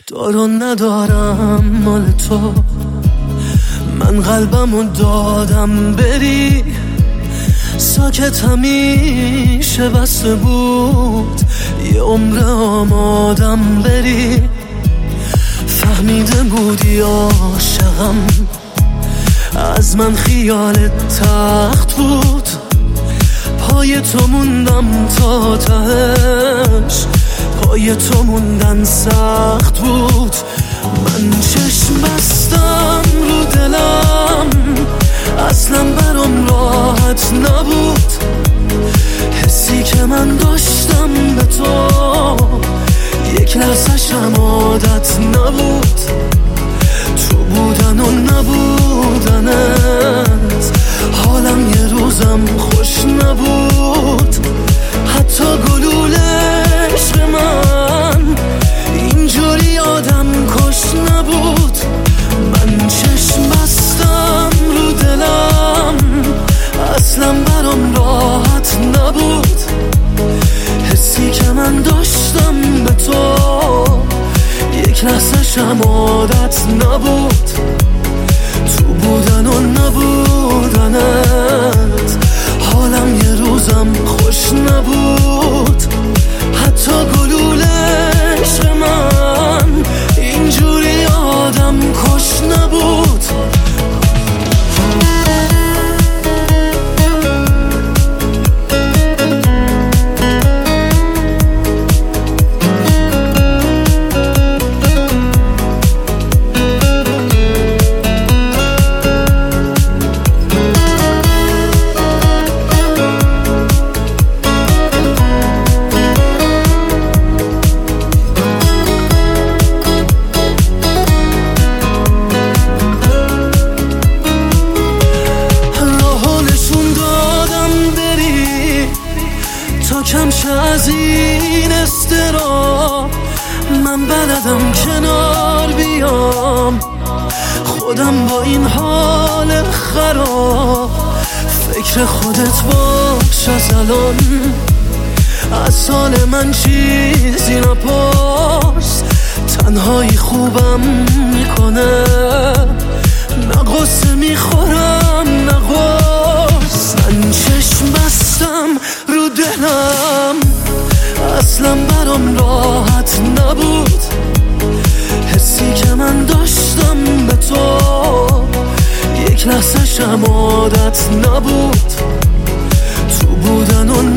دارو ندارم مال تو، من قلبمو دادم بری، ساکت همیشه بسته بود، یه عمر آمادم بری. فهمیده بودی عاشقم، از من خیالت تخت بود، پای تو موندم تا تهش، پای تو موندن سخت بود. من چشم بستم رو دلم، اصلا برام راحت نبود، حسی که من داشتم به تو یک لحظه‌شم عادت نبود. تو بودن و نبودنت حالم یه روزم خوش نبود، حتی گلوله عشق من اینجوری آدم کش نبود. من چشم بستم رو دلم، اصلا برام راحت نبود، حسی که من داشتم به تو یک لحظه‌شم عادت نبود. تو بودن و نبودنت حالم یه روزم خوش نبود، حتی گلوله عشق من اینجوری آدم کش نبود. کم شه از این استراب، من بلدم کنار بیام، خودم با این حال خراب. فکر خودت باش از الان، از حال من چیزی نپرس، تنهایی خوبم میکنه، نه غصه میخورم نه غصه. من چشم بستم رو دلم، اصلا برام راحت نبود، حسی که من داشتم به تو یک لحظه‌شم عادت نبود. تو بودن و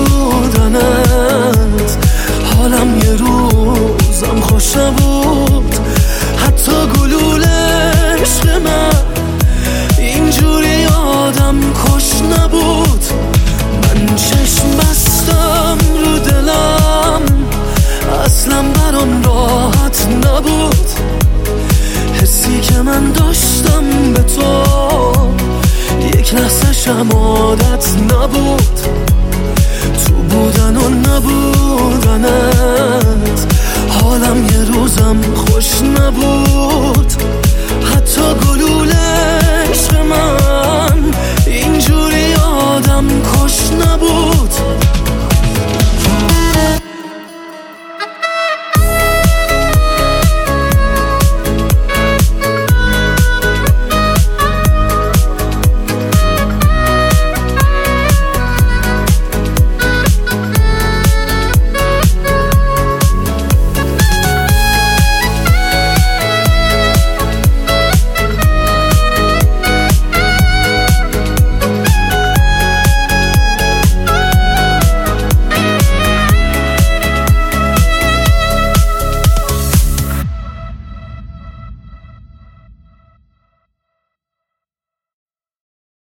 نبودنت حالم یه روزم خوش نبود، حتی گلوله عشق من اینجوری آدم کش نبود. من چشم بستم رو دلم، اصلا برام راحت نبود، حسی که من داشتم به تو یک لحظه‌شم عادت نبود. تو بودن و نبودنت حالم یه روزم خوش نبود،